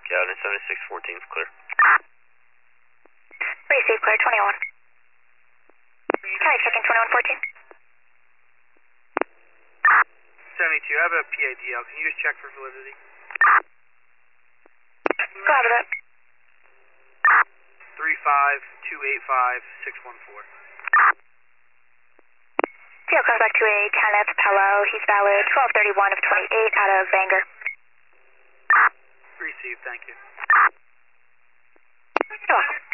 Gavin 7614 is clear. Receive clear 21. County checking 2114. 72, I have a PADL. Can you just check for validity? Go ahead with it. 35285-614. Theo comes back to a Kenneth Pello. He's valid 1231 of 28 out of Bangor. Received, thank you. You're welcome.